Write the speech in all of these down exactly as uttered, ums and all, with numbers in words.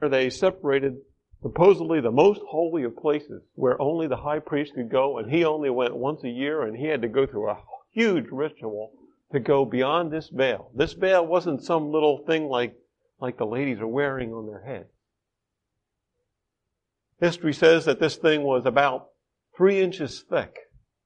they separated supposedly the most holy of places, where only the high priest could go, and he only went once a year, and he had to go through a huge ritual to go beyond this veil. This veil wasn't some little thing like, like the ladies are wearing on their head. History says that this thing was about three inches thick,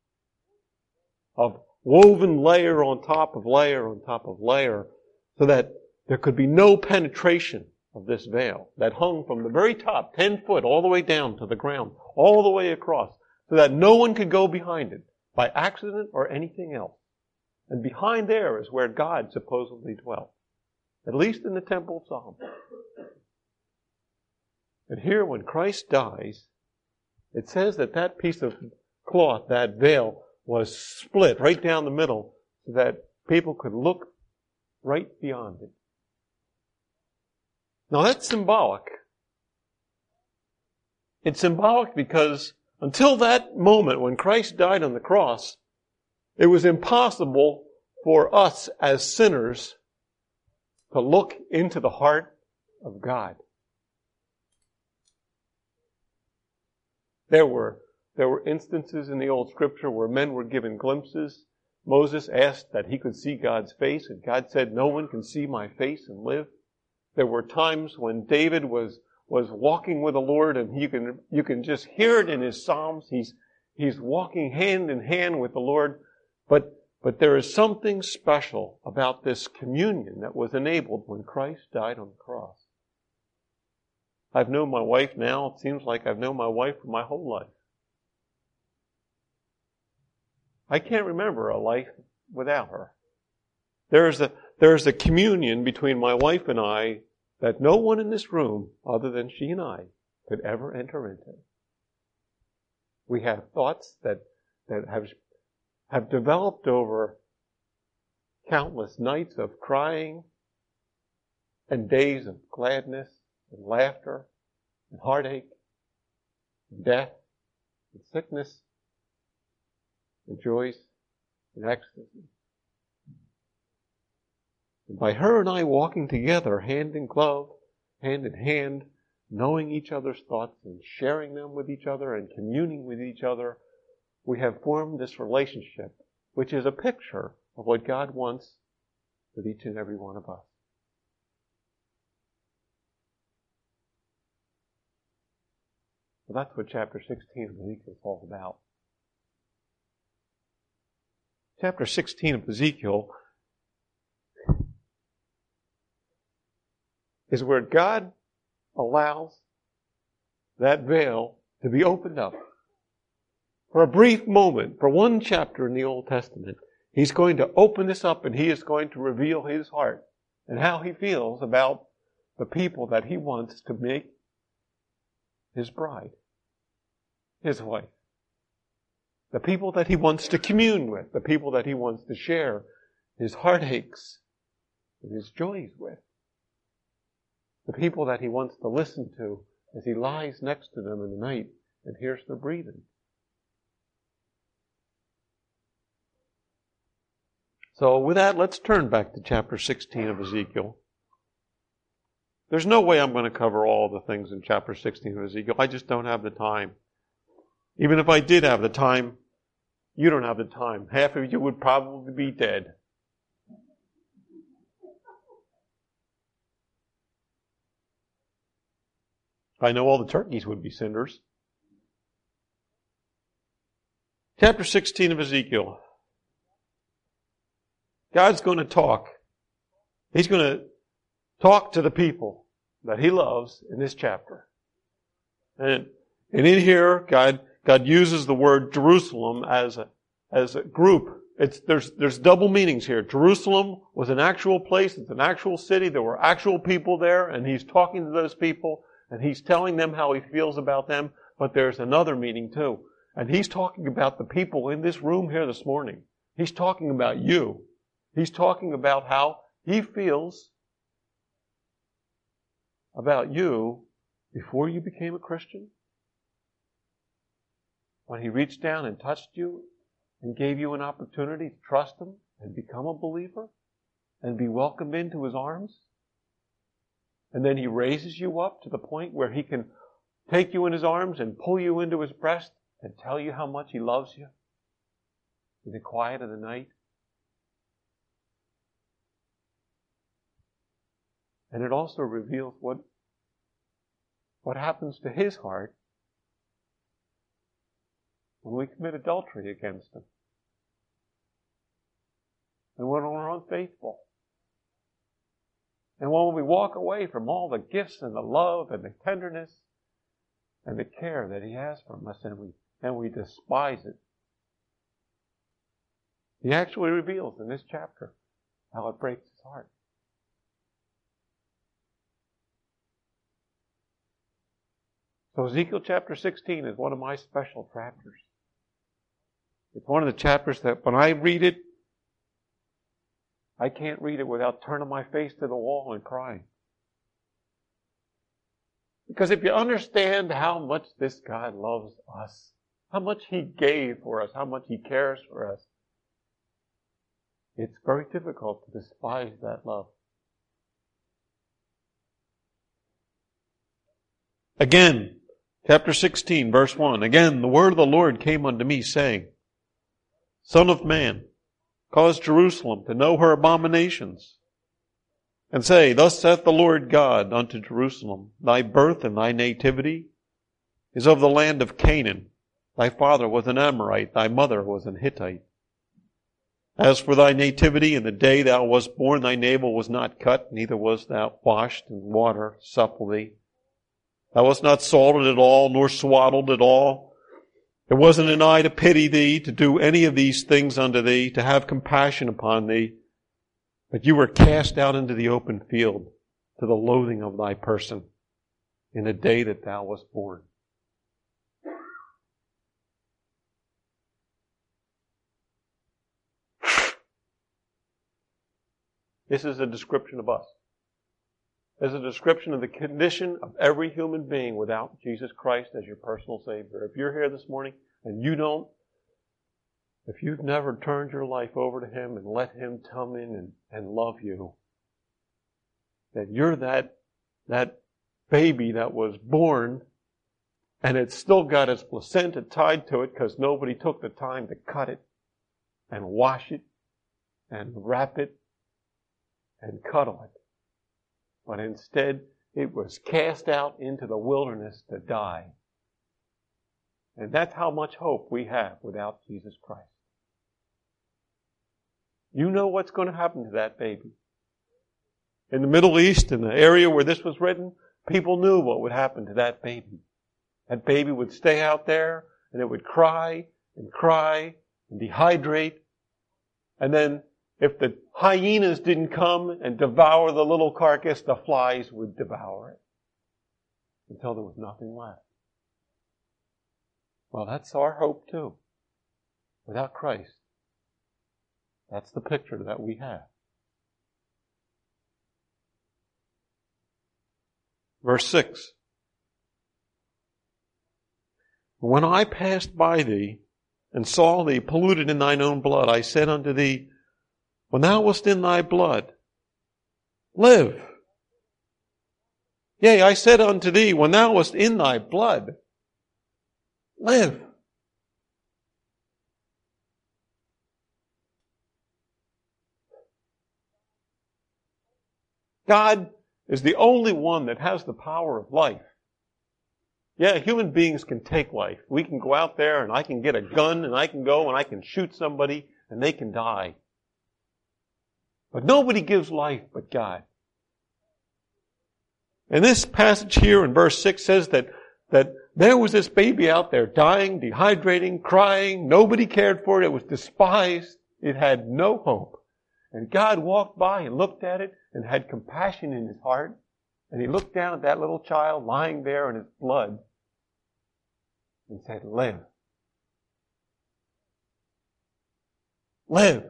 of woven layer on top of layer on top of layer, so that there could be no penetration of this veil that hung from the very top, ten foot, all the way down to the ground, all the way across, so that no one could go behind it by accident or anything else. And behind there is where God supposedly dwelt, at least in the Temple of Solomon. And here, when Christ dies, it says that that piece of cloth, that veil, was split right down the middle so that people could look right beyond it. Now that's symbolic. It's symbolic because until that moment when Christ died on the cross, it was impossible for us as sinners to look into the heart of God. There were, there were instances in the Old Scripture where men were given glimpses. Moses asked that he could see God's face, and God said, "No one can see my face and live." There were times when David was, was walking with the Lord, and you can, you can just hear it in his Psalms. He's, he's walking hand in hand with the Lord. But, but there is something special about this communion that was enabled when Christ died on the cross. I've known my wife now. It seems like I've known my wife for my whole life. I can't remember a life without her. There's a, there's a communion between my wife and I that no one in this room, other than she and I, could ever enter into. We have thoughts that, that have, have developed over countless nights of crying and days of gladness and laughter and heartache and death and sickness and joys and ecstasy. And by her and I walking together, hand in glove, hand in hand, knowing each other's thoughts and sharing them with each other and communing with each other, we have formed this relationship, which is a picture of what God wants with each and every one of us. Well, that's what chapter sixteen of Ezekiel is all about. Chapter sixteen of Ezekiel is where God allows that veil to be opened up. For a brief moment, for one chapter in the Old Testament, He's going to open this up and He is going to reveal His heart and how He feels about the people that He wants to make His bride, His wife. The people that He wants to commune with, the people that He wants to share His heartaches and His joys with. The people that He wants to listen to as He lies next to them in the night and hears their breathing. So with that, let's turn back to chapter sixteen of Ezekiel. There's no way I'm going to cover all the things in chapter sixteen of Ezekiel. I just don't have the time. Even if I did have the time, you don't have the time. Half of you would probably be dead. I know all the turkeys would be cinders. Chapter sixteen of Ezekiel. God's going to talk. He's going to talk to the people that He loves in this chapter. And, and in here, God, God uses the word Jerusalem as a, as a group. It's, there's, there's double meanings here. Jerusalem was an actual place. It's an actual city. There were actual people there, and He's talking to those people. And He's telling them how He feels about them, but there's another meaning too. And He's talking about the people in this room here this morning. He's talking about you. He's talking about how He feels about you before you became a Christian. When He reached down and touched you and gave you an opportunity to trust Him and become a believer and be welcomed into His arms. And then He raises you up to the point where He can take you in His arms and pull you into His breast and tell you how much He loves you in the quiet of the night. And it also reveals what, what happens to His heart when we commit adultery against Him. And when we're unfaithful. And when we walk away from all the gifts and the love and the tenderness and the care that He has from us, and we, and we despise it. He actually reveals in this chapter how it breaks His heart. So Ezekiel chapter sixteen is one of my special chapters. It's one of the chapters that when I read it, I can't read it without turning my face to the wall and crying. Because if you understand how much this God loves us, how much He gave for us, how much He cares for us, it's very difficult to despise that love. Again, chapter sixteen, verse one. Again, the word of the Lord came unto me, saying, Son of man, cause Jerusalem to know her abominations, and say, Thus saith the Lord God unto Jerusalem, Thy birth and thy nativity is of the land of Canaan. Thy father was an Amorite, thy mother was an Hittite. As for thy nativity, in the day thou wast born, thy navel was not cut, neither was thou washed in water supple thee. Thou wast not salted at all, nor swaddled at all. There wasn't an eye to pity thee, to do any of these things unto thee, to have compassion upon thee. But you were cast out into the open field, to the loathing of thy person, in the day that thou wast born. This is a description of us. This is a description of the condition of every human being without Jesus Christ as your personal Savior. If you're here this morning and you don't, if you've never turned your life over to Him and let Him come in and, and love you, that you're that, that baby that was born and it's still got its placenta tied to it because nobody took the time to cut it and wash it and wrap it and cuddle it. But instead, it was cast out into the wilderness to die. And that's how much hope we have without Jesus Christ. You know what's going to happen to that baby. In the Middle East, in the area where this was written, people knew what would happen to that baby. That baby would stay out there, and it would cry and cry and dehydrate. And then if the hyenas didn't come and devour the little carcass, the flies would devour it until there was nothing left. Well, that's our hope too. Without Christ, that's the picture that we have. Verse six. When I passed by thee and saw thee polluted in thine own blood, I said unto thee, When thou wast in thy blood, live. Yea, I said unto thee, when thou wast in thy blood, live. God is the only one that has the power of life. Yeah, human beings can take life. We can go out there and I can get a gun and I can go and I can shoot somebody and they can die. But nobody gives life but God. And this passage here in verse six says that, that there was this baby out there dying, dehydrating, crying. Nobody cared for it. It was despised. It had no hope. And God walked by and looked at it and had compassion in His heart. And He looked down at that little child lying there in his blood and said, live. Live.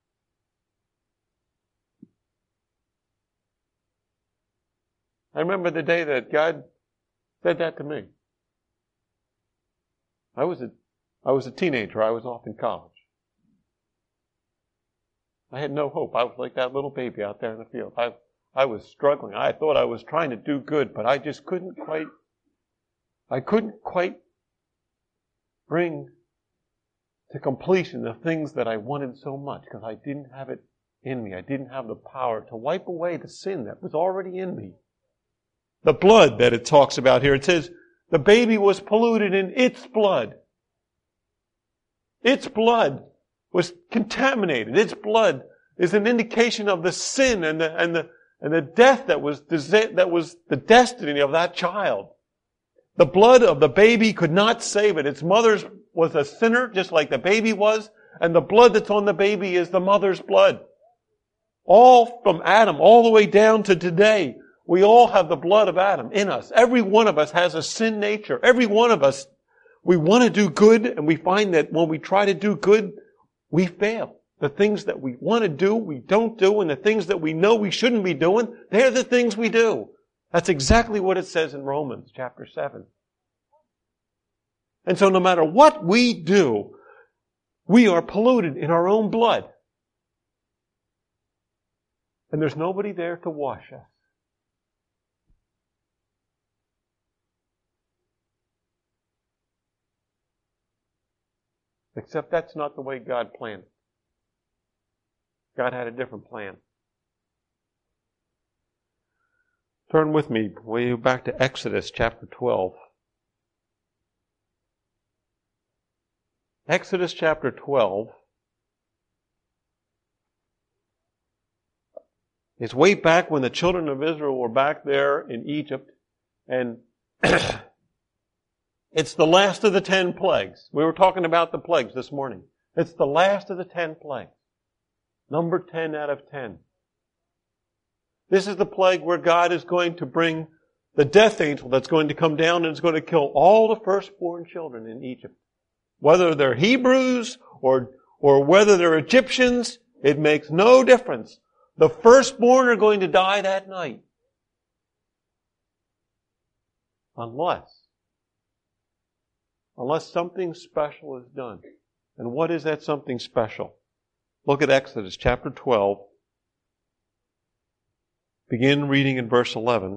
I remember the day that God said that to me. I was a, I was a teenager. I was off in college. I had no hope. I was like that little baby out there in the field. I, I was struggling. I thought I was trying to do good, but I just couldn't quite, I couldn't quite bring to completion the things that I wanted so much because I didn't have it in me. I didn't have the power to wipe away the sin that was already in me. The blood that it talks about here, it says the baby was polluted in its blood. Its blood was contaminated. Its blood is an indication of the sin and the, and the, and the death that was, that was the destiny of that child. The blood of the baby could not save it. Its mother's was a sinner, just like the baby was, and the blood that's on the baby is the mother's blood. All from Adam, all the way down to today, we all have the blood of Adam in us. Every one of us has a sin nature. Every one of us, we want to do good, and we find that when we try to do good, we fail. The things that we want to do, we don't do, and the things that we know we shouldn't be doing, they're the things we do. That's exactly what it says in Romans chapter seven. And so no matter what we do, we are polluted in our own blood. And there's nobody there to wash us. Except that's not the way God planned it. God had a different plan. Turn with me way back to Exodus chapter twelve. Exodus chapter twelve is way back when the children of Israel were back there in Egypt, and it's the last of the ten plagues. We were talking about the plagues this morning. It's the last of the ten plagues. Number ten out of ten. This is the plague where God is going to bring the death angel that's going to come down and is going to kill all the firstborn children in Egypt. Whether they're Hebrews or, or whether they're Egyptians, it makes no difference. The firstborn are going to die that night. Unless, unless something special is done. And what is that something special? Look at Exodus chapter twelve. Begin reading in verse eleven.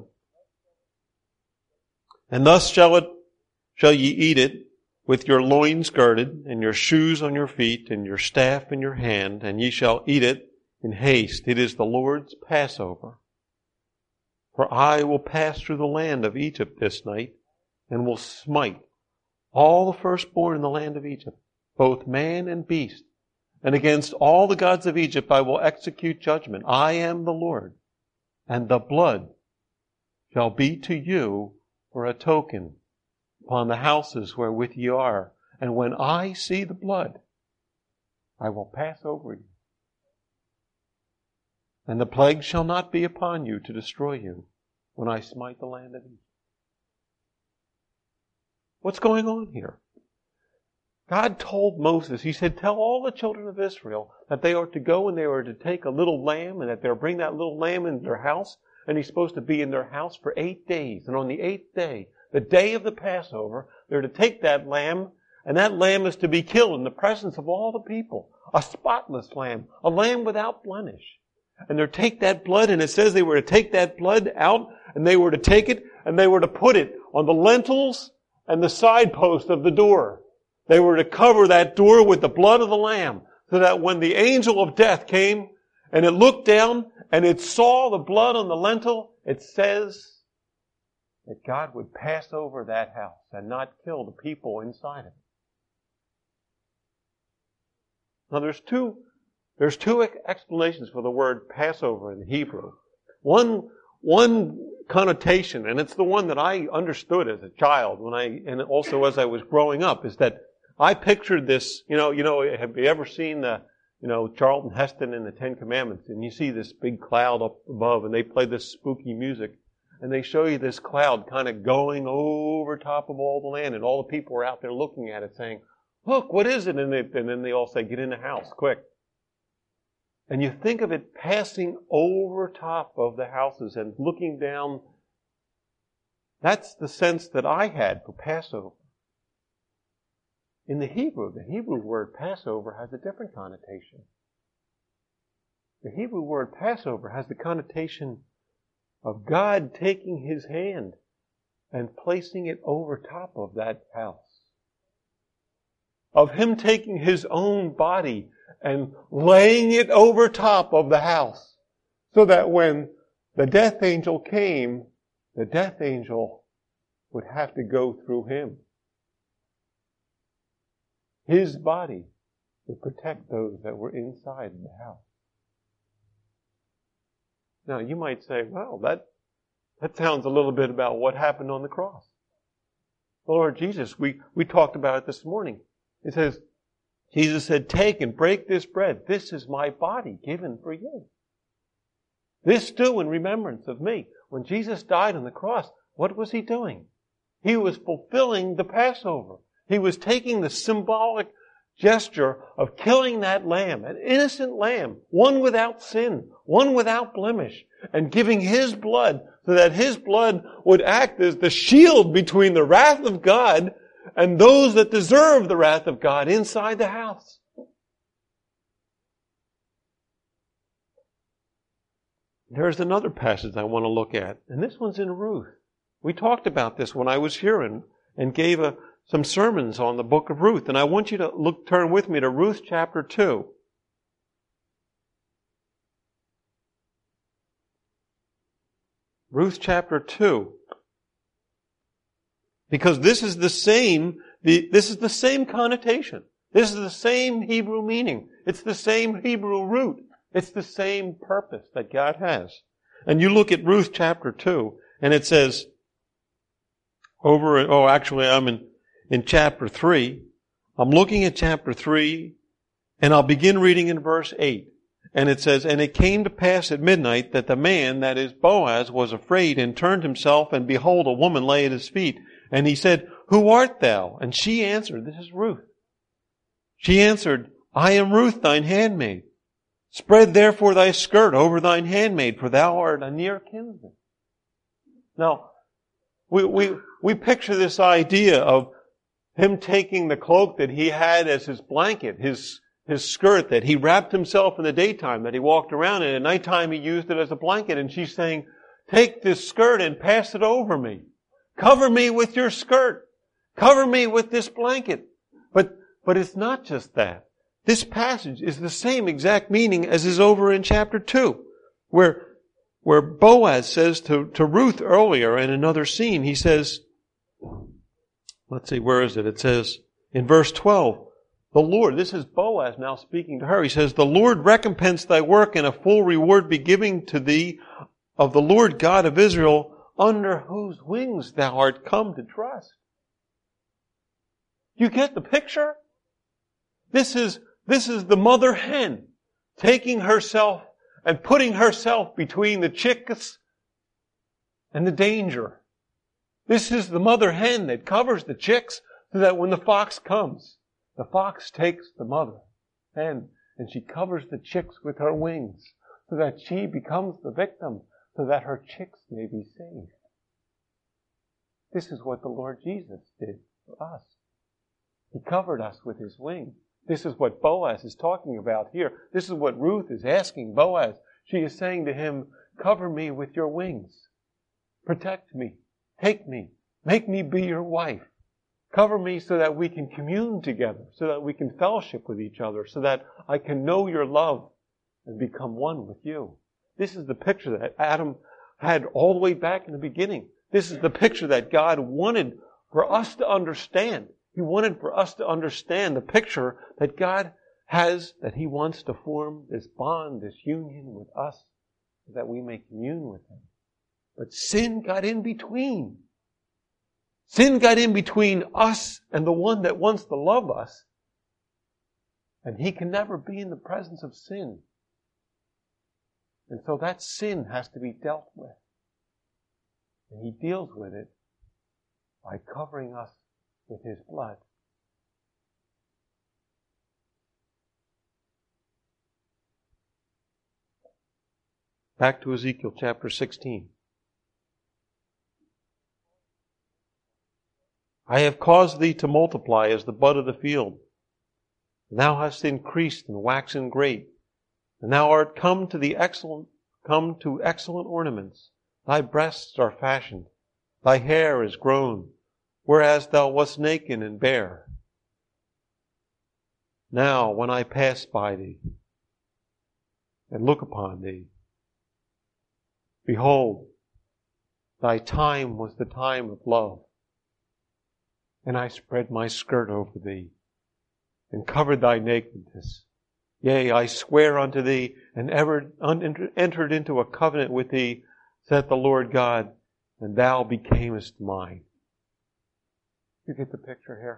And thus shall it, shall ye eat it, with your loins girded, and your shoes on your feet, and your staff in your hand, and ye shall eat it in haste. It is the Lord's Passover. For I will pass through the land of Egypt this night, and will smite all the firstborn in the land of Egypt, both man and beast. And against all the gods of Egypt I will execute judgment. I am the Lord. And the blood shall be to you for a token upon the houses wherewith ye are. And when I see the blood, I will pass over you. And the plague shall not be upon you to destroy you when I smite the land of Egypt. What's going on here? God told Moses, he said, tell all the children of Israel that they are to go and they are to take a little lamb and that they'll bring that little lamb into their house, and he's supposed to be in their house for eight days. And on the eighth day, the day of the Passover, they're to take that lamb, and that lamb is to be killed in the presence of all the people. A spotless lamb, a lamb without blemish. And they're to take that blood, and it says they were to take that blood out, and they were to take it, and they were to put it on the lintels and the side post of the door. They were to cover that door with the blood of the lamb, so that when the angel of death came and it looked down and it saw the blood on the lintel, it says that God would pass over that house and not kill the people inside of it. Now there's two, there's two explanations for the word Passover in Hebrew. One, one connotation, and it's the one that I understood as a child when I, and also as I was growing up, is that I pictured this, you know, you know, have you ever seen the, you know, Charlton Heston in the Ten Commandments, and you see this big cloud up above, and they play this spooky music, and they show you this cloud kind of going over top of all the land, and all the people are out there looking at it saying, look, what is it? And, they, and then they all say, get in the house, quick. And you think of it passing over top of the houses and looking down. That's the sense that I had for Passover. In the Hebrew, the Hebrew word Passover has a different connotation. The Hebrew word Passover has the connotation of God taking His hand and placing it over top of that house. Of Him taking His own body and laying it over top of the house. So that when the death angel came, the death angel would have to go through Him. His body would protect those that were inside the house. Now you might say, well, that, that sounds a little bit about what happened on the cross. The Lord Jesus, we, we talked about it this morning. It says, Jesus said, take and break this bread. This is my body given for you. This do in remembrance of me. When Jesus died on the cross, what was He doing? He was fulfilling the Passover. He was taking the symbolic gesture of killing that lamb, an innocent lamb, one without sin, one without blemish, and giving His blood so that His blood would act as the shield between the wrath of God and those that deserve the wrath of God inside the house. There's another passage I want to look at, and this one's in Ruth. We talked about this when I was here and, and gave a, some sermons on the book of Ruth, and I want you to look, turn with me to Ruth chapter two. Ruth chapter two. Because this is the same, the, this is the same connotation. This is the same Hebrew meaning. It's the same Hebrew root. It's the same purpose that God has. And you look at Ruth chapter two, and it says, over, oh, actually I'm in, in chapter three. I'm looking at chapter three, and I'll begin reading in verse eight. And it says, and it came to pass at midnight that the man, that is Boaz, was afraid and turned himself, and behold, a woman lay at his feet. And he said, who art thou? And she answered, this is Ruth. She answered, I am Ruth, thine handmaid. Spread therefore thy skirt over thine handmaid, for thou art a near kinsman. Now, we, we, we picture this idea of him taking the cloak that he had as his blanket, his, his skirt that he wrapped himself in the daytime, that he walked around in. At nighttime he used it as a blanket, and she's saying, take this skirt and pass it over me. Cover me with your skirt. Cover me with this blanket. But, but it's not just that. This passage is the same exact meaning as is over in chapter two, where, where Boaz says to, to Ruth earlier in another scene, he says, let's see, where is it? It says in verse twelve, the Lord, this is Boaz now speaking to her, he says, the Lord recompense thy work, and a full reward be given to thee of the Lord God of Israel, under whose wings thou art come to trust. You get the picture? This is This is the mother hen taking herself and putting herself between the chicks and the danger. This is the mother hen that covers the chicks so that when the fox comes, the fox takes the mother hen and she covers the chicks with her wings so that she becomes the victim so that her chicks may be saved. This is what the Lord Jesus did for us. He covered us with His wings. This is what Boaz is talking about here. This is what Ruth is asking Boaz. She is saying to him, cover me with your wings. Protect me. Take me. Make me be your wife. Cover me so that we can commune together, so that we can fellowship with each other, so that I can know your love and become one with you. This is the picture that Adam had all the way back in the beginning. This is the picture that God wanted for us to understand. He wanted for us to understand the picture that God has, that He wants to form this bond, this union with us, so that we may commune with Him. But sin got in between. Sin got in between us and the one that wants to love us. And He can never be in the presence of sin. And so that sin has to be dealt with. And He deals with it by covering us with His blood. Back to Ezekiel chapter sixteen. I have caused thee to multiply as the bud of the field. And thou hast increased and waxen great. And thou art come to the excellent, come to excellent ornaments. Thy breasts are fashioned, thy hair is grown, whereas thou wast naked and bare. Now when I pass by thee, and look upon thee, behold, thy time was the time of love. And I spread my skirt over thee, and covered thy nakedness. Yea, I swear unto thee, and ever entered into a covenant with thee, saith the Lord God, and thou becamest mine. You get the picture here?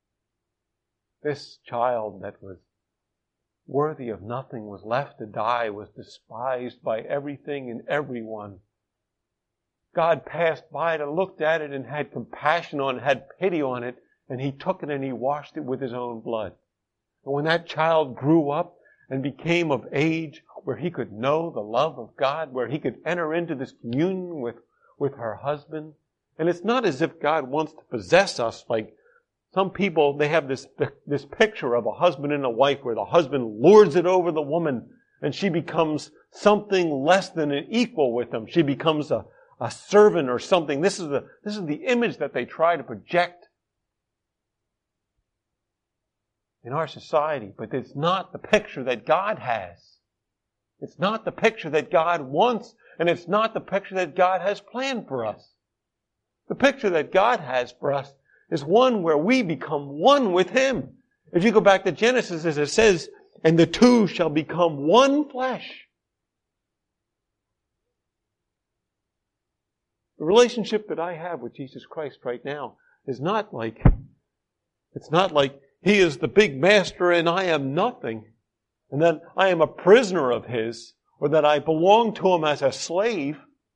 This child that was worthy of nothing, was left to die, was despised by everything and everyone. God passed by it and looked at it and had compassion on it, had pity on it, and He took it and He washed it with His own blood. And when that child grew up and became of age where he could know the love of God, where he could enter into this communion with, with her husband, and it's not as if God wants to possess us like some people, they have this, this picture of a husband and a wife where the husband lords it over the woman and she becomes something less than an equal with him. She becomes a, a servant or something. This is the, this is the image that they try to project in our society, but it's not the picture that God has. It's not the picture that God wants, and it's not the picture that God has planned for us. The picture that God has for us is one where we become one with Him. If you go back to Genesis, as it says, and the two shall become one flesh. The relationship that I have with Jesus Christ right now is not like, it's not like He is the big master and I am nothing, and that I am a prisoner of His, or that I belong to Him as a slave.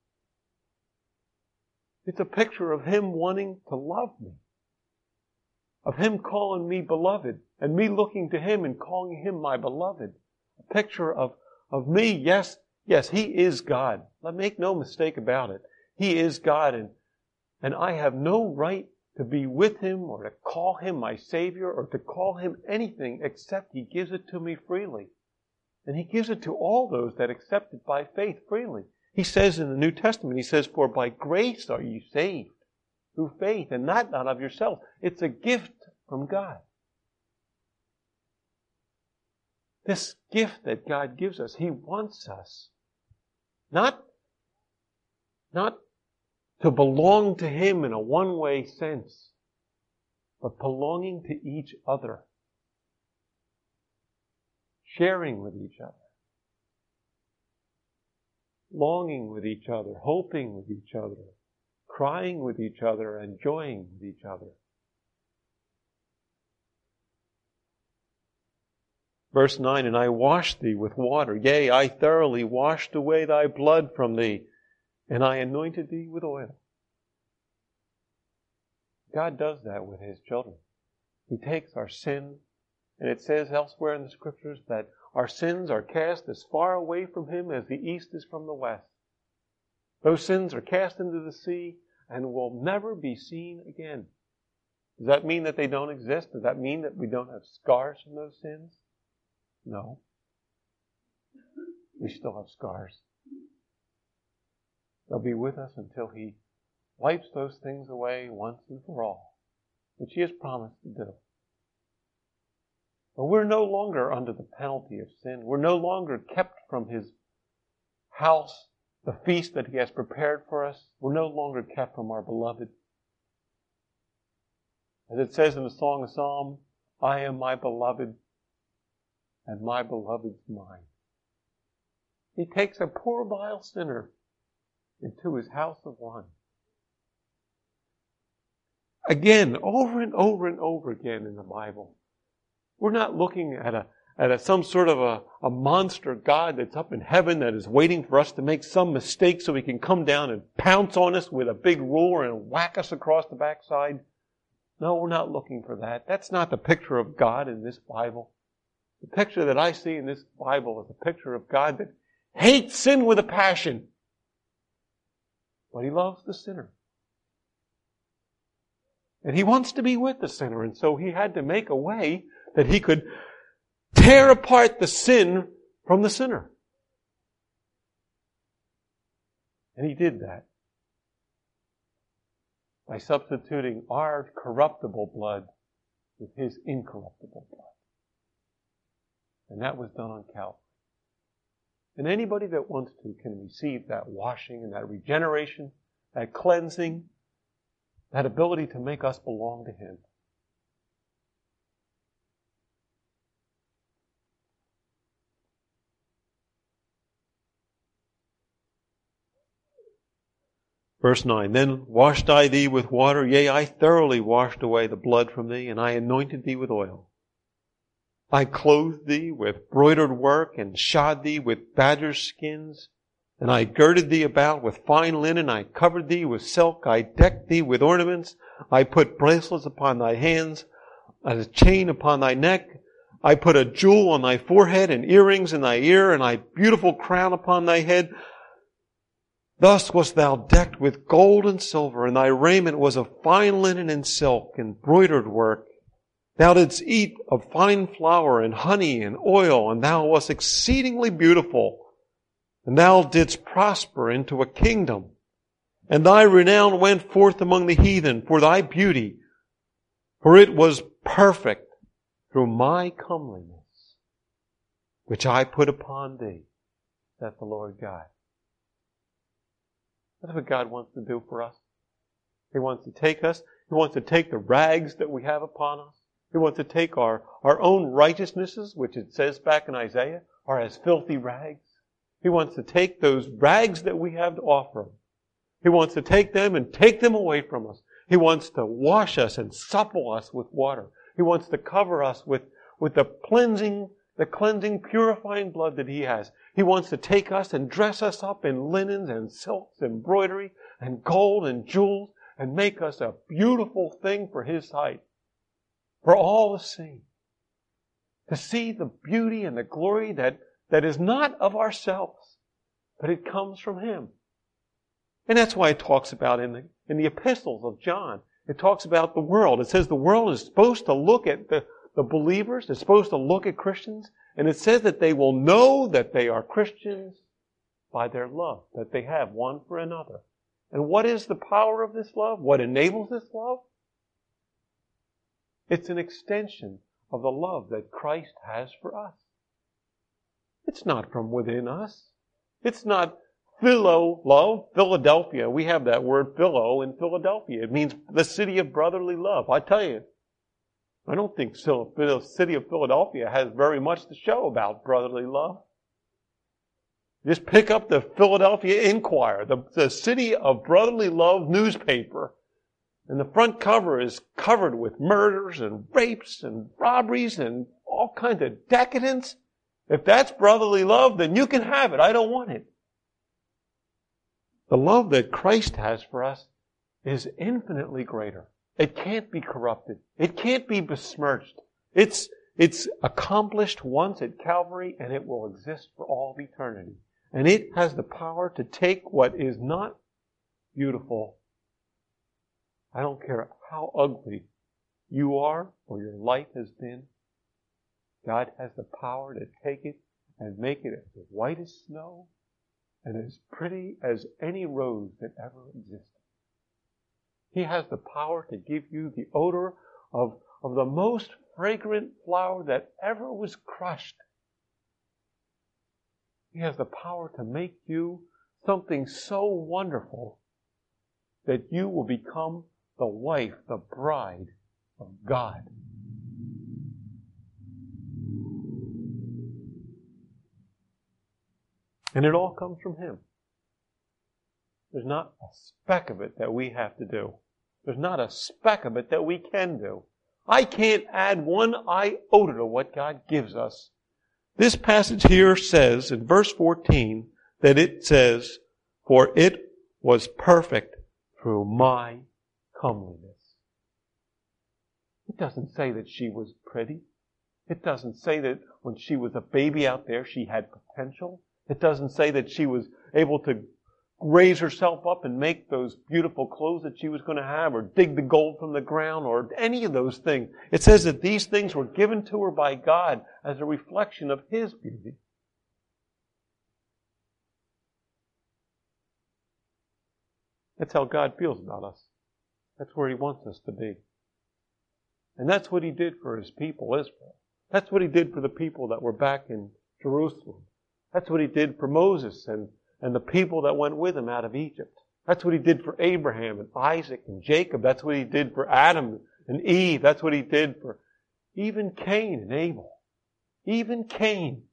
It's a picture of Him wanting to love me. Of Him calling me beloved, and me looking to Him and calling Him my beloved. A picture of, of me, yes, yes, He is God. Let make no mistake about it. He is God, and, and I have no right to be with Him or to call Him my Savior or to call Him anything except He gives it to me freely. And He gives it to all those that accept it by faith freely. He says in the New Testament, He says, for by grace are you saved. Through faith, and that not of yourself. It's a gift from God. This gift that God gives us, He wants us not, not to belong to Him in a one-way sense, but belonging to each other, sharing with each other, longing with each other, hoping with each other, crying with each other, and joying with each other. Verse nine, and I washed thee with water. Yea, I thoroughly washed away thy blood from thee, and I anointed thee with oil. God does that with His children. He takes our sin, and it says elsewhere in the Scriptures that our sins are cast as far away from Him as the east is from the west. Those sins are cast into the sea and will never be seen again. Does that mean that they don't exist? Does that mean that we don't have scars from those sins? No. We still have scars. They'll be with us until He wipes those things away once and for all, which He has promised to do. But we're no longer under the penalty of sin. We're no longer kept from His house, the feast that He has prepared for us. We're no longer kept from our beloved. As it says in the Song of Psalm, I am my beloved, and my beloved's mine. He takes a poor vile sinner into His house of one. Again, over and over and over again in the Bible, we're not looking at a at a, some sort of a, a monster God that's up in heaven that is waiting for us to make some mistake so He can come down and pounce on us with a big ruler and whack us across the backside. No, we're not looking for that. That's not the picture of God in this Bible. The picture that I see in this Bible is a picture of God that hates sin with a passion, but He loves the sinner. And He wants to be with the sinner, and so He had to make a way that He could tear apart the sin from the sinner. And He did that by substituting our corruptible blood with His incorruptible blood. And that was done on Calvary. And anybody that wants to can receive that washing and that regeneration, that cleansing, that ability to make us belong to Him. Verse nine, then washed I thee with water, yea, I thoroughly washed away the blood from thee, and I anointed thee with oil. I clothed thee with broidered work, and shod thee with badger skins, and I girded thee about with fine linen, I covered thee with silk, I decked thee with ornaments, I put bracelets upon thy hands, a chain upon thy neck, I put a jewel on thy forehead, and earrings in thy ear, and a beautiful crown upon thy head. Thus wast thou decked with gold and silver, and thy raiment was of fine linen and silk and broidered work. Thou didst eat of fine flour and honey and oil, and thou wast exceedingly beautiful. And thou didst prosper into a kingdom. And thy renown went forth among the heathen for thy beauty, for it was perfect through my comeliness, which I put upon thee, saith the Lord God. That's what God wants to do for us. He wants to take us. He wants to take the rags that we have upon us. He wants to take our, our own righteousnesses, which it says back in Isaiah, are as filthy rags. He wants to take those rags that we have to offer Him. He wants to take them and take them away from us. He wants to wash us and supple us with water. He wants to cover us with, with the cleansing, the cleansing, purifying blood that He has. He wants to take us and dress us up in linens and silks and embroidery and gold and jewels and make us a beautiful thing for His sight. For all to see. To see the beauty and the glory that, that is not of ourselves, but it comes from Him. And that's why it talks about in the, in the epistles of John, it talks about the world. It says the world is supposed to look at the, the believers, it's supposed to look at Christians, and it says that they will know that they are Christians by their love that they have one for another. And what is the power of this love? What enables this love? It's an extension of the love that Christ has for us. It's not from within us. It's not philo love, Philadelphia. We have that word philo in Philadelphia. It means the city of brotherly love. I tell you, I don't think the city of Philadelphia has very much to show about brotherly love. Just pick up the Philadelphia Inquirer, the, the City of Brotherly Love newspaper, and the front cover is covered with murders and rapes and robberies and all kinds of decadence. If that's brotherly love, then you can have it. I don't want it. The love that Christ has for us is infinitely greater. It can't be corrupted. It can't be besmirched. It's, it's accomplished once at Calvary, and it will exist for all of eternity. And it has the power to take what is not beautiful. I don't care how ugly you are or your life has been. God has the power to take it and make it as white as snow and as pretty as any rose that ever existed. He has the power to give you the odor of, of the most fragrant flower that ever was crushed. He has the power to make you something so wonderful that you will become the wife, the bride of God. And it all comes from Him. There's not a speck of it that we have to do. There's not a speck of it that we can do. I can't add one iota to what God gives us. This passage here says in verse fourteen that it says, for it was perfect through my comeliness. It doesn't say that she was pretty. It doesn't say that when she was a baby out there she had potential. It doesn't say that she was able to raise herself up and make those beautiful clothes that she was going to have, or dig the gold from the ground, or any of those things. It says that these things were given to her by God as a reflection of His beauty. That's how God feels about us. That's where He wants us to be. And that's what He did for His people, Israel. That's what He did for the people that were back in Jerusalem. That's what He did for Moses and, and the people that went with him out of Egypt. That's what He did for Abraham and Isaac and Jacob. That's what He did for Adam and Eve. That's what He did for even Cain and Abel. Even Cain.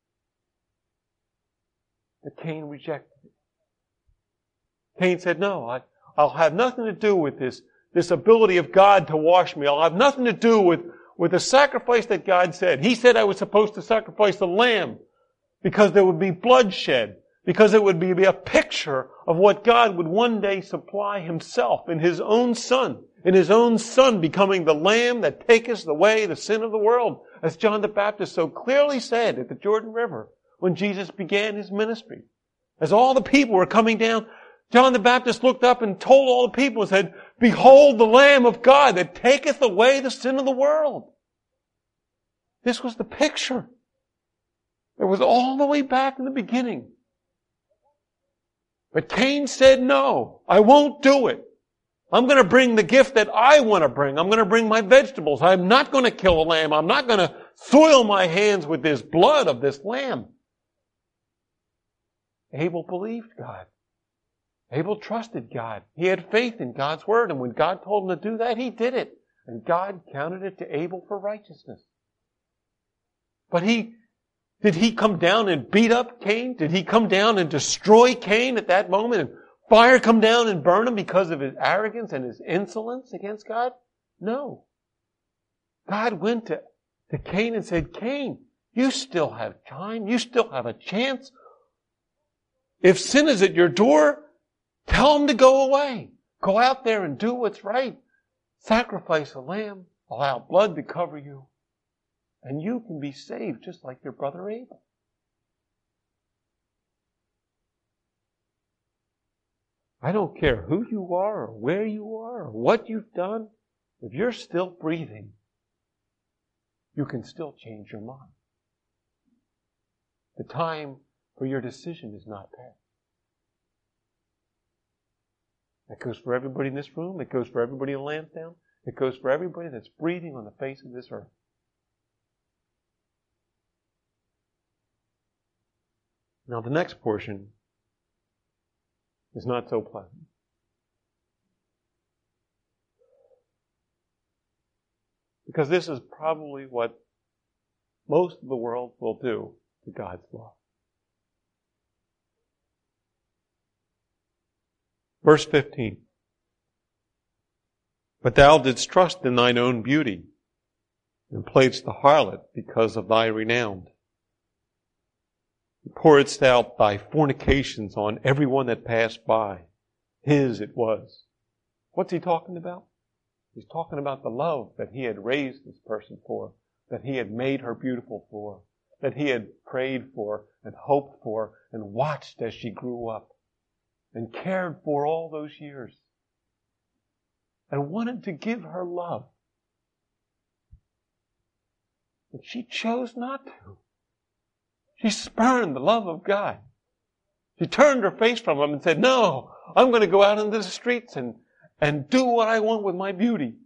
But Cain rejected it. Cain said, no, I, I'll have nothing to do with this, this ability of God to wash me. I'll have nothing to do with, with the sacrifice that God said. He said I was supposed to sacrifice the lamb because there would be bloodshed, because it would be, be a picture of what God would one day supply Himself in His own Son, in His own Son becoming the Lamb that taketh away the sin of the world, as John the Baptist so clearly said at the Jordan River when Jesus began His ministry. As all the people were coming down, John the Baptist looked up and told all the people and said, behold the Lamb of God that taketh away the sin of the world. This was the picture. It was all the way back in the beginning. But Cain said, no, I won't do it. I'm going to bring the gift that I want to bring. I'm going to bring my vegetables. I'm not going to kill a lamb. I'm not going to soil my hands with this blood of this lamb. Abel believed God. Abel trusted God. He had faith in God's word. And when God told him to do that, he did it. And God counted it to Abel for righteousness. But he, did he come down and beat up Cain? Did he come down and destroy Cain at that moment? And fire come down and burn him because of his arrogance and his insolence against God? No. God went to, to Cain and said, Cain, you still have time. You still have a chance. If sin is at your door, tell him to go away. Go out there and do what's right. Sacrifice a lamb. Allow blood to cover you. And you can be saved just like your brother Abel. I don't care who you are or where you are or what you've done. If you're still breathing, you can still change your mind. The time for your decision is not past. That goes for everybody in this room. It goes for everybody in Lansdowne. It goes for everybody that's breathing on the face of this earth. Now the next portion is not so pleasant. Because this is probably what most of the world will do to God's law. Verse fifteen. But thou didst trust in thine own beauty, and playedst the harlot because of thy renown. And pouredst out thy fornications on everyone that passed by. His it was. What's he talking about? He's talking about the love that he had raised this person for, that he had made her beautiful for, that he had prayed for and hoped for and watched as she grew up and cared for all those years and wanted to give her love. But she chose not to. She spurned the love of God. She turned her face from him and said, no, I'm going to go out into the streets and, and do what I want with my beauty.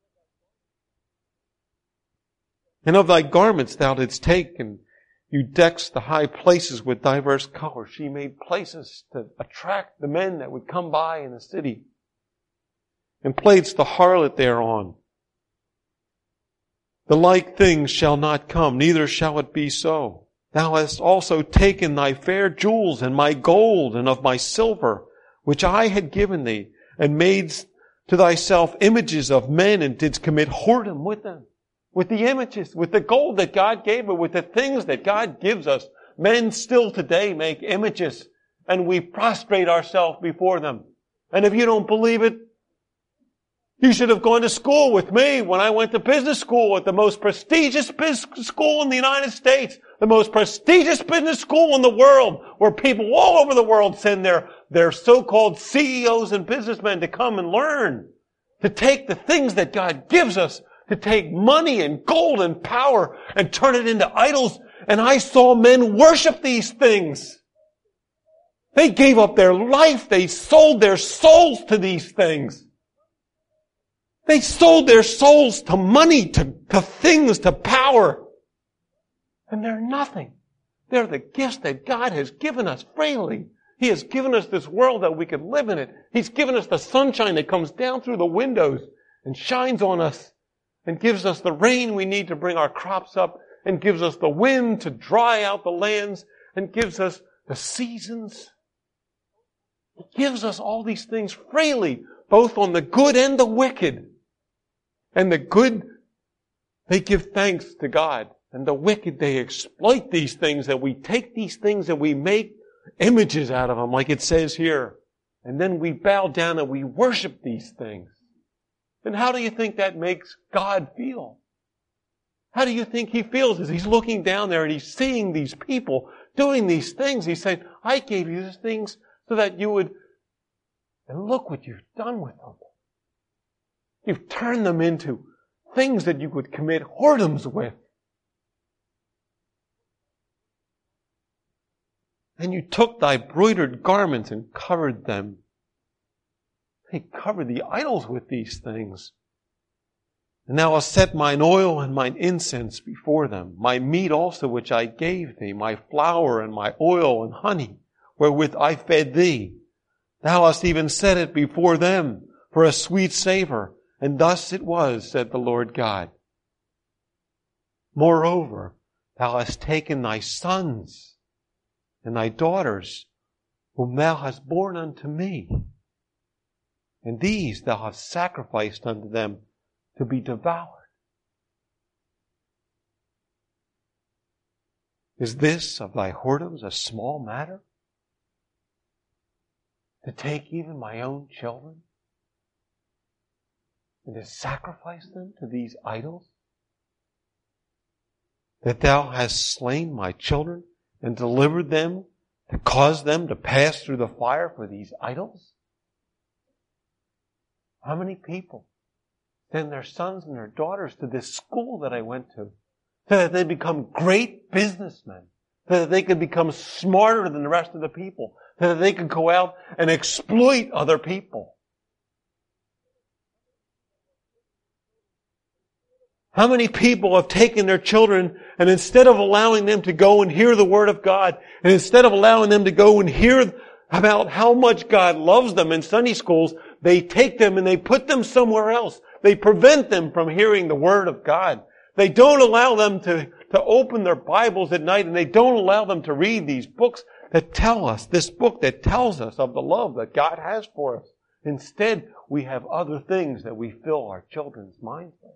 And of thy garments thou didst take, and you decked the high places with diverse colors. She made places to attract the men that would come by in the city. And playedst the harlot thereon. The like things shall not come, neither shall it be so. Thou hast also taken thy fair jewels and my gold and of my silver, which I had given thee, and madest to thyself images of men, and didst commit whoredom with them. With the images, with the gold that God gave her, with the things that God gives us. Men still today make images, and we prostrate ourselves before them. And if you don't believe it, you should have gone to school with me when I went to business school at the most prestigious business school in the United States, the most prestigious business school in the world, where people all over the world send their, their so-called C E Os and businessmen to come and learn, to take the things that God gives us, to take money and gold and power and turn it into idols. And I saw men worship these things. They gave up their life. They sold their souls to these things. They sold their souls to money, to, to things, to power. And they're nothing. They're the gifts that God has given us freely. He has given us this world that we can live in it. He's given us the sunshine that comes down through the windows and shines on us and gives us the rain we need to bring our crops up and gives us the wind to dry out the lands and gives us the seasons. He gives us all these things freely, both on the good and the wicked. And the good, they give thanks to God. And the wicked, they exploit these things, that we take these things and we make images out of them, like it says here. And then we bow down and we worship these things. And how do you think that makes God feel? How do you think He feels as He's looking down there and He's seeing these people doing these things? He's saying, I gave you these things so that you would, and look what you've done with them. You've turned them into things that you could commit whoredoms with. And you took thy broidered garments and covered them. They covered the idols with these things. And thou hast set mine oil and mine incense before them, my meat also which I gave thee, my flour and my oil and honey, wherewith I fed thee. Thou hast even set it before them for a sweet savor. And thus it was, said the Lord God. Moreover, thou hast taken thy sons and thy daughters, whom thou hast borne unto me, and these thou hast sacrificed unto them to be devoured. Is this of thy whoredoms a small matter? To take even my own children and to sacrifice them to these idols? That thou hast slain my children and delivered them to cause them to pass through the fire for these idols? How many people send their sons and their daughters to this school that I went to so that they become great businessmen, so that they could become smarter than the rest of the people, so that they could go out and exploit other people? How many people have taken their children and instead of allowing them to go and hear the Word of God, and instead of allowing them to go and hear about how much God loves them in Sunday schools, they take them and they put them somewhere else. They prevent them from hearing the Word of God. They don't allow them to, to open their Bibles at night, and they don't allow them to read these books that tell us, this book that tells us of the love that God has for us. Instead, we have other things that we fill our children's minds with.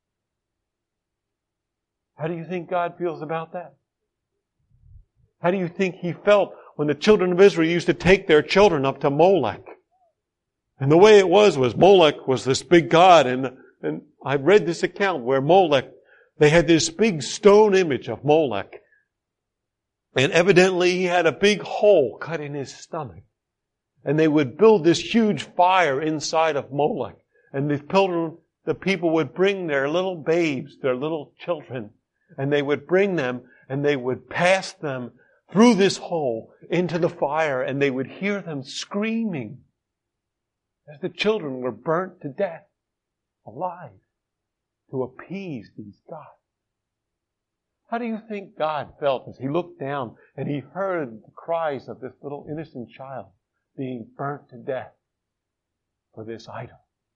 How do you think God feels about that? How do you think He felt when the children of Israel used to take their children up to Molech? And the way it was, was Molech was this big god, and, and I read this account where Molech, they had this big stone image of Molech. And evidently he had a big hole cut in his stomach. And they would build this huge fire inside of Molech. And the children, the people would bring their little babes, their little children, and they would bring them and they would pass them through this hole into the fire, and they would hear them screaming as the children were burnt to death alive to appease these gods. How do you think God felt as He looked down and He heard the cries of this little innocent child being burnt to death for this idol?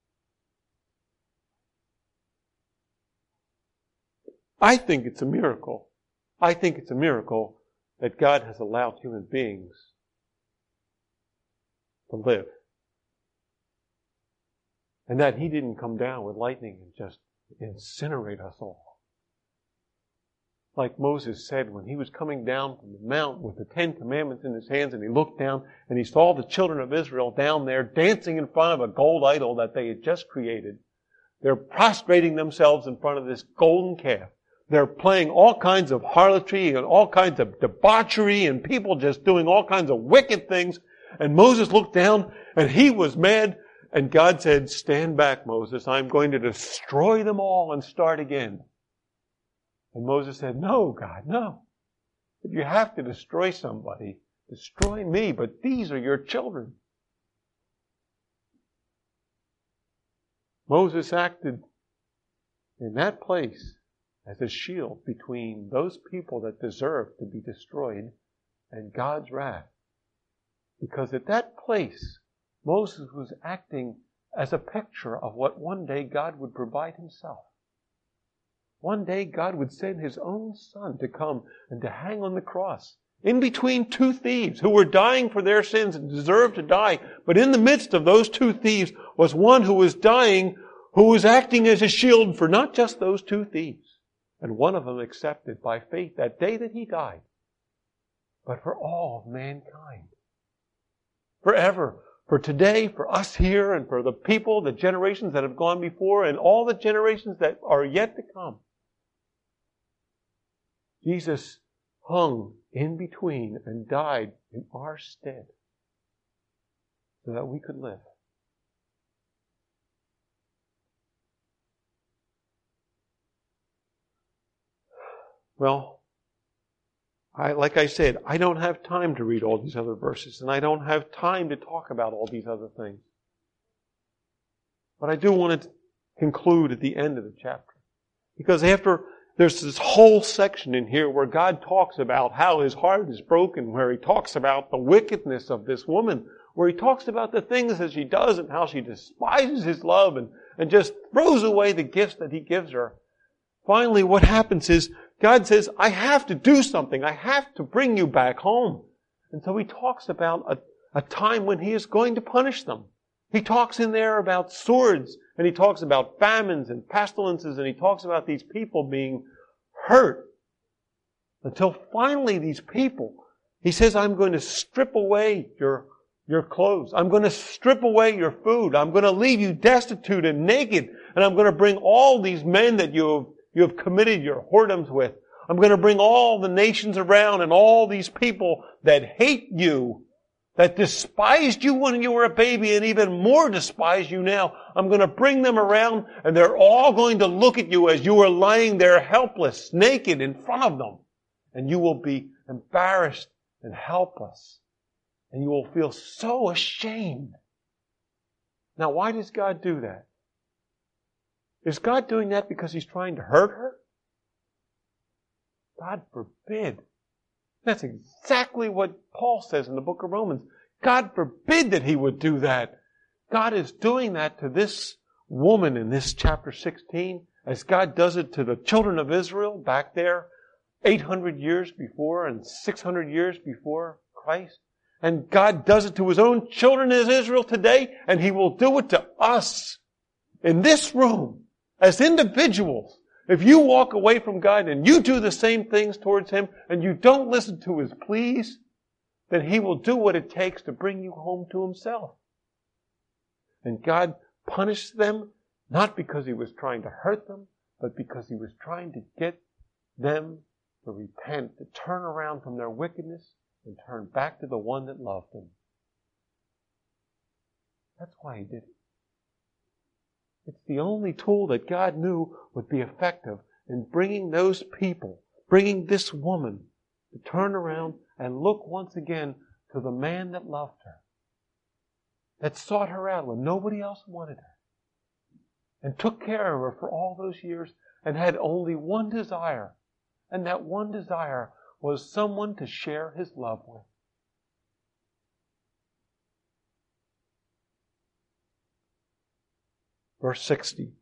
I think it's a miracle. I think it's a miracle that God has allowed human beings to live. And that He didn't come down with lightning and just incinerate us all. Like Moses said when he was coming down from the mount with the Ten Commandments in his hands, and he looked down and he saw the children of Israel down there dancing in front of a gold idol that they had just created. They're prostrating themselves in front of this golden calf. They're playing all kinds of harlotry and all kinds of debauchery and people just doing all kinds of wicked things. And Moses looked down and he was mad. And God said, "Stand back, Moses. I'm going to destroy them all and start again." And Moses said, "No, God, no. If you have to destroy somebody, destroy me, but these are your children. Moses acted in that place as a shield between those people that deserved to be destroyed and God's wrath. Because at that place, Moses was acting as a picture of what one day God would provide himself. One day God would send his own son to come and to hang on the cross in between two thieves who were dying for their sins and deserved to die. But in the midst of those two thieves was one who was dying, who was acting as a shield for not just those two thieves. And one of them accepted by faith that day that he died, but for all of mankind. Forever. For today, for us here, and for the people, the generations that have gone before, and all the generations that are yet to come. Jesus hung in between and died in our stead so that we could live. Well, I, like I said, I don't have time to read all these other verses, and I don't have time to talk about all these other things. But I do want to conclude at the end of the chapter. Because after, there's this whole section in here where God talks about how his heart is broken, where he talks about the wickedness of this woman, where he talks about the things that she does and how she despises his love and, and just throws away the gifts that he gives her. Finally, what happens is, God says, I have to do something. I have to bring you back home. And so he talks about a, a time when he is going to punish them. He talks in there about swords, and he talks about famines and pestilences, and he talks about these people being hurt. Until finally these people, he says, I'm going to strip away your, your clothes. I'm going to strip away your food. I'm going to leave you destitute and naked. And I'm going to bring all these men that you have You have committed your whoredoms with. I'm going to bring all the nations around and all these people that hate you, that despised you when you were a baby and even more despise you now. I'm going to bring them around and they're all going to look at you as you are lying there helpless, naked in front of them. And you will be embarrassed and helpless. And you will feel so ashamed. Now, why does God do that? Is God doing that because he's trying to hurt her? God forbid. That's exactly what Paul says in the book of Romans. God forbid that he would do that. God is doing that to this woman in this chapter sixteen, as God does it to the children of Israel back there eight hundred years before and six hundred years before Christ. And God does it to his own children as Israel today, and he will do it to us in this room. As individuals, if you walk away from God and you do the same things towards him and you don't listen to his pleas, then he will do what it takes to bring you home to himself. And God punished them not because he was trying to hurt them, but because he was trying to get them to repent, to turn around from their wickedness and turn back to the one that loved them. That's why he did it. It's the only tool that God knew would be effective in bringing those people, bringing this woman to turn around and look once again to the man that loved her, that sought her out when nobody else wanted her, and took care of her for all those years and had only one desire, and that one desire was someone to share his love with. Verse sixty.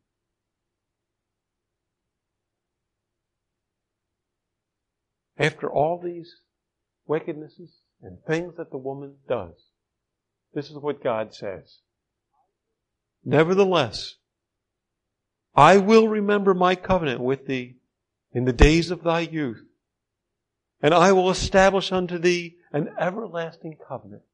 After all these wickednesses and things that the woman does, this is what God says. Nevertheless, I will remember my covenant with thee in the days of thy youth, and I will establish unto thee an everlasting covenant.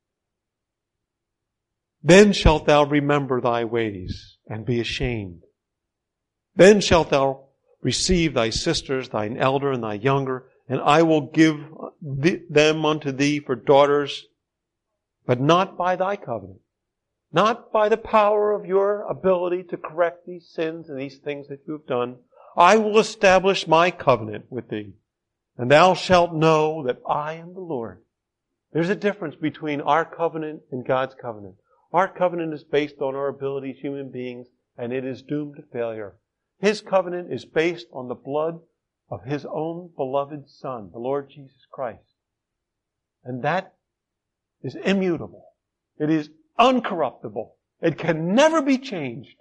Then shalt thou remember thy ways and be ashamed. Then shalt thou receive thy sisters, thine elder and thy younger, and I will give them unto thee for daughters, but not by thy covenant, not by the power of your ability to correct these sins and these things that you have done. I will establish my covenant with thee, and thou shalt know that I am the Lord. There's a difference between our covenant and God's covenant. Our covenant is based on our abilities, human beings, and it is doomed to failure. His covenant is based on the blood of His own beloved Son, the Lord Jesus Christ. And that is immutable. It is uncorruptible. It can never be changed.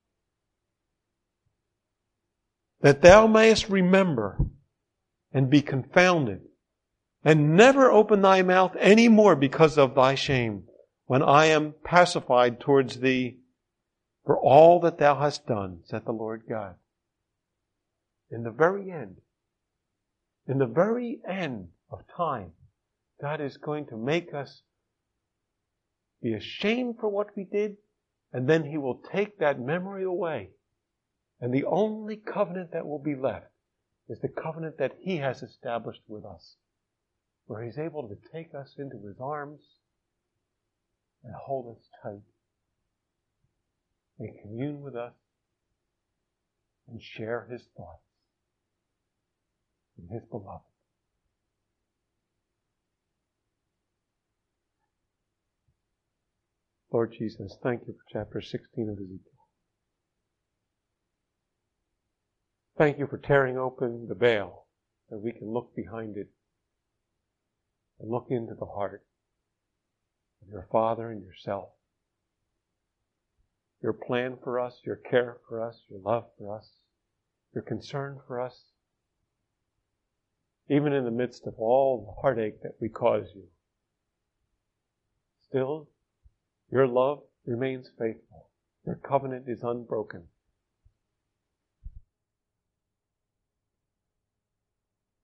That thou mayest remember and be confounded, and never open thy mouth any more because of thy shame, when I am pacified towards thee for all that thou hast done, saith the Lord God. In the very end, in the very end of time, God is going to make us be ashamed for what we did, and then He will take that memory away. And the only covenant that will be left is the covenant that He has established with us, where He's able to take us into His arms and hold us tight and commune with us and share His thoughts in His beloved. Lord Jesus, thank You for chapter sixteen of Ezekiel. Thank You for tearing open the veil that we can look behind it and look into the heart of Your Father and Yourself. Your plan for us, Your care for us, Your love for us, Your concern for us, even in the midst of all the heartache that we cause You. Still, Your love remains faithful. Your covenant is unbroken.